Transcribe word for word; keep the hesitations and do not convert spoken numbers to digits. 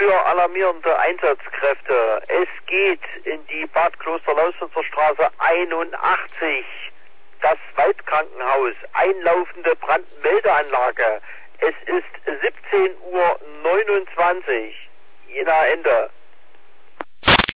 für alarmierende Einsatzkräfte. Es geht in die Bad Kloster-Lausitzer Straße einundachtzig. Das Waldkrankenhaus. Einlaufende Brandmeldeanlage. Es ist siebzehn Uhr neunundzwanzig. Jena Ende.